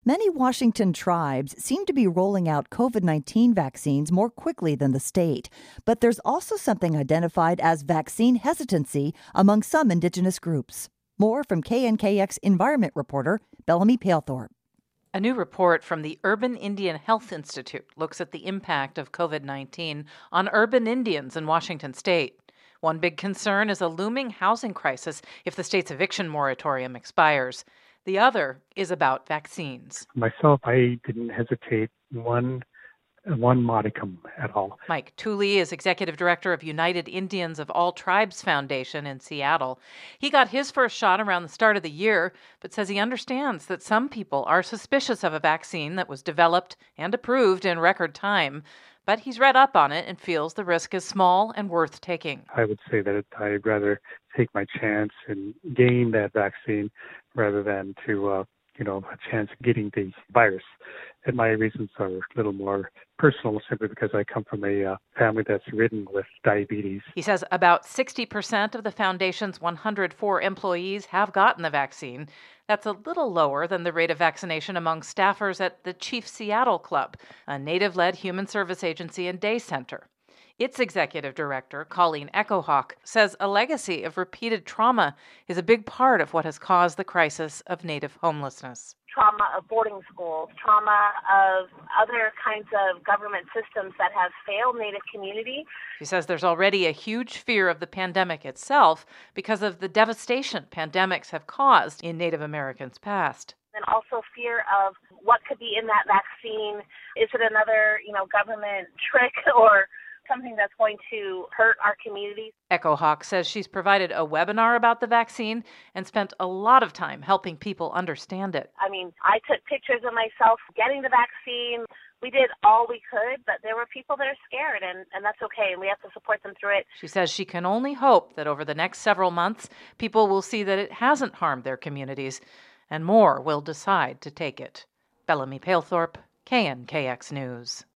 Many Washington tribes seem to be rolling out COVID-19 vaccines more quickly than the state, but there's also something identified as vaccine hesitancy among some indigenous groups. More from KNKX environment reporter Bellamy Palethorpe. A new report from the Urban Indian Health Institute looks at the impact of COVID-19 on urban Indians in Washington state. One big concern is a looming housing crisis if the state's eviction moratorium expires. The other is about vaccines. Myself, I didn't hesitate one modicum at all. Mike Tooley is executive director of United Indians of All Tribes Foundation in Seattle. He got his first shot around the start of the year, but says he understands that some people are suspicious of a vaccine that was developed and approved in record time. But he's read up on it and feels the risk is small and worth taking. I would say that I'd rather take my chance and gain that vaccine rather than to a chance of getting the virus. And my reasons are a little more personal, simply because I come from a family that's ridden with diabetes. He says about 60% of the foundation's 104 employees have gotten the vaccine. That's a little lower than the rate of vaccination among staffers at the Chief Seattle Club, a Native-led human service agency and day center. Its executive director, Colleen Echohawk, says a legacy of repeated trauma is a big part of what has caused the crisis of Native homelessness. Trauma of boarding schools, trauma of other kinds of government systems that have failed Native communities. She says there's already a huge fear of the pandemic itself because of the devastation pandemics have caused in Native Americans past. And also fear of what could be in that vaccine. Is it another, government trick or something that's going to hurt our communities? Echohawk says she's provided a webinar about the vaccine and spent a lot of time helping people understand it. I took pictures of myself getting the vaccine. We did all we could, but there were people that are scared, and that's okay, and we have to support them through it. She says she can only hope that over the next several months, people will see that it hasn't harmed their communities, and more will decide to take it. Bellamy Palethorpe, KNKX News.